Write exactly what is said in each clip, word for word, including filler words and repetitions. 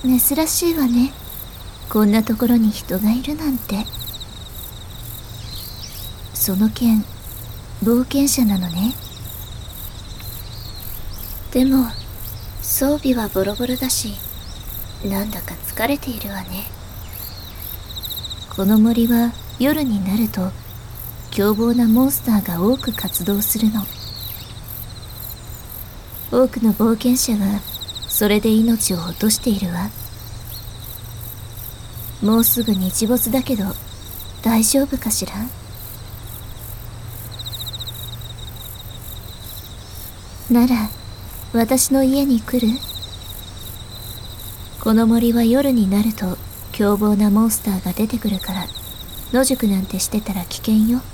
珍しいわね。こんなところに人がいるなんて。その剣、冒険者なのね。でも装備はボロボロだし、なんだか疲れているわね。この森は夜になると凶暴なモンスターが多く活動するの。多くの冒険者がそれで命を落としているわ。もうすぐ日没だけど大丈夫かしら。なら私の家に来る？この森は夜になると凶暴なモンスターが出てくるから、野宿なんてしてたら危険よ。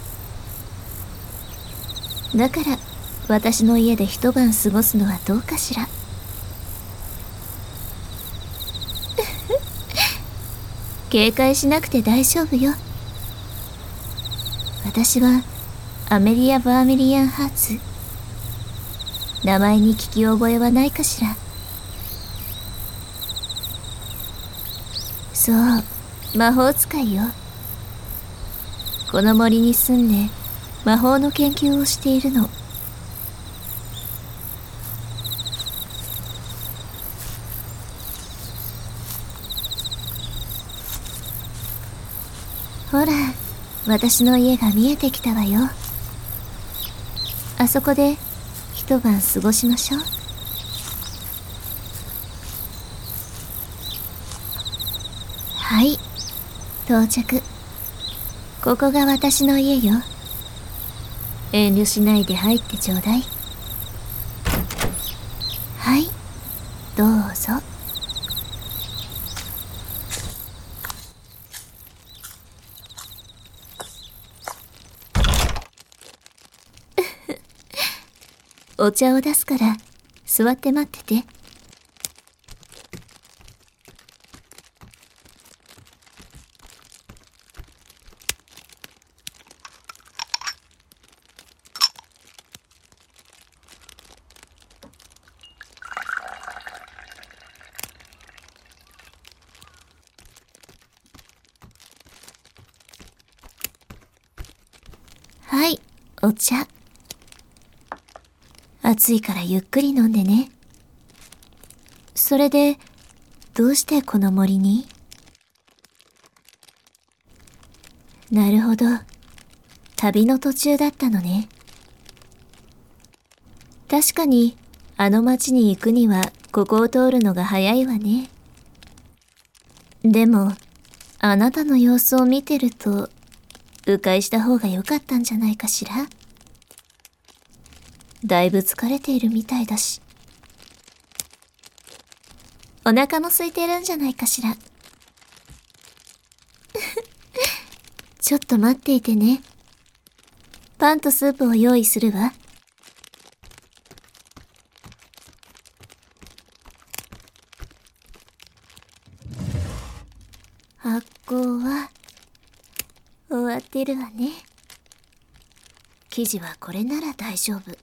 だから私の家で一晩過ごすのはどうかしら。警戒しなくて大丈夫よ。私はアメリア・バーミリアン・ハーツ。名前に聞き覚えはないかしら。そう、魔法使いよ。この森に住んで魔法の研究をしているの。ほら、私の家が見えてきたわよ。あそこで一晩過ごしましょう。はい、到着。ここが私の家よ。遠慮しないで入ってちょうだい。はい、どうぞ。お茶を出すから座って待ってて。はい、お茶。暑いからゆっくり飲んでね。それで、どうしてこの森に？なるほど。旅の途中だったのね。確かに、あの町に行くにはここを通るのが早いわね。でも、あなたの様子を見てると、迂回した方が良かったんじゃないかしら。だいぶ疲れているみたいだし。お腹も空いてるんじゃないかしら。ちょっと待っていてね。パンとスープを用意するわ。発酵は終わってるわね。生地はこれなら大丈夫。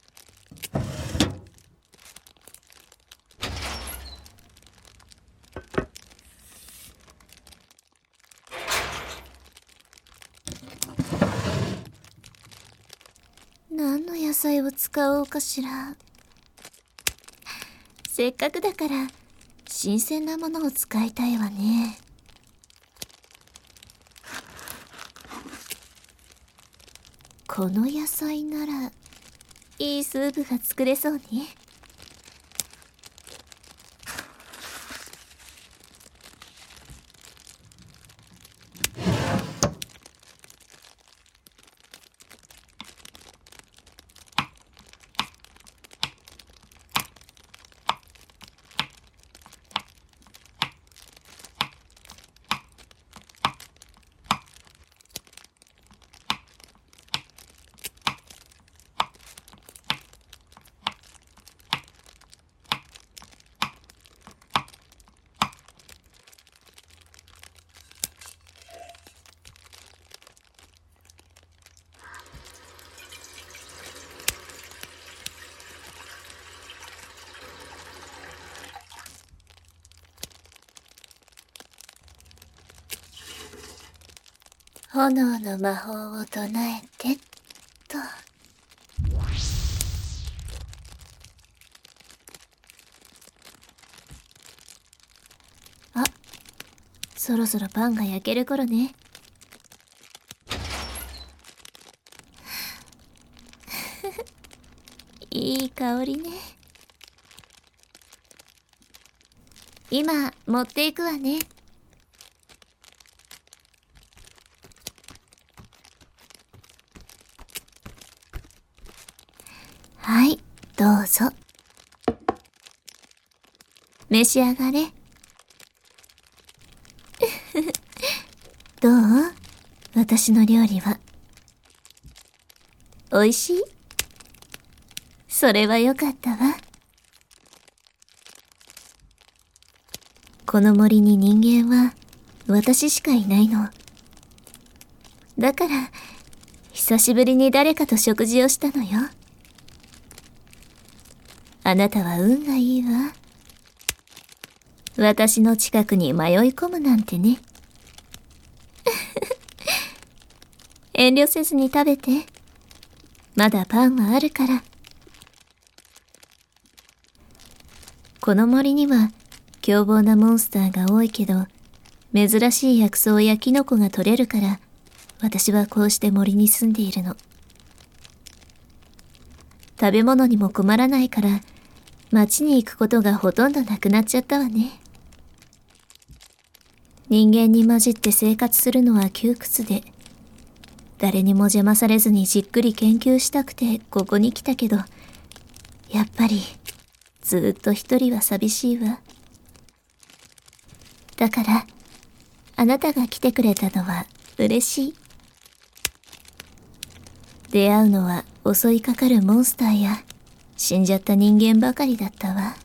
何の野菜を使おうかしら。せっかくだから新鮮なものを使いたいわね。この野菜ならいいスープが作れそうね。 炎の魔法を唱えてっと。あ、そろそろパンが焼ける頃ね。いい香りね。今持っていくわね。はい、どうぞ。召し上がれ。どう？私の料理は。おいしい？それはよかったわ。この森に人間は私しかいないの。だから、久しぶりに誰かと食事をしたのよ。あなたは運がいいわ。私の近くに迷い込むなんてね。遠慮せずに食べて。まだパンはあるから。この森には凶暴なモンスターが多いけど、珍しい薬草やキノコが取れるから、私はこうして森に住んでいるの。食べ物にも困らないから、町に行くことがほとんどなくなっちゃったわね。人間に混じって生活するのは窮屈で、誰にも邪魔されずにじっくり研究したくてここに来たけど、やっぱりずーっと一人は寂しいわ。だから、あなたが来てくれたのは嬉しい。出会うのは襲いかかるモンスターや死んじゃった人間ばかりだったわ。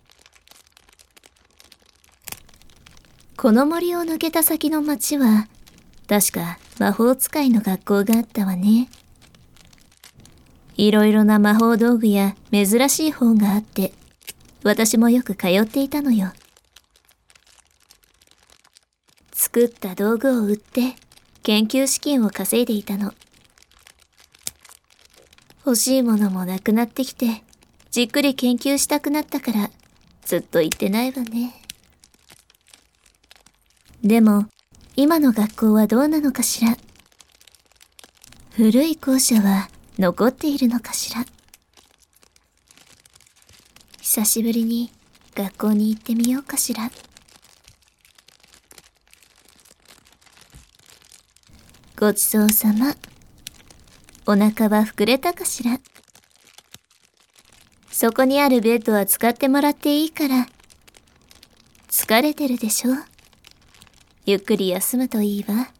この森を抜けた先の町は、確か魔法使いの学校があったわね。いろいろな魔法道具や珍しい本があって、私もよく通っていたのよ。作った道具を売って研究資金を稼いでいたの。欲しいものもなくなってきて、じっくり研究したくなったから、ずっと行ってないわね。でも、今の学校はどうなのかしら。古い校舎は残っているのかしら。久しぶりに学校に行ってみようかしら。ごちそうさま。お腹は膨れたかしら。そこにあるベッドは使ってもらっていいから。疲れてるでしょ。ゆっくり休むといいわ。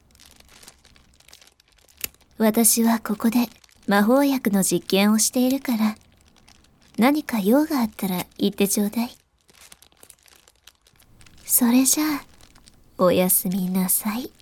私はここで魔法薬の実験をしているから、何か用があったら言ってちょうだい。それじゃあ、おやすみなさい。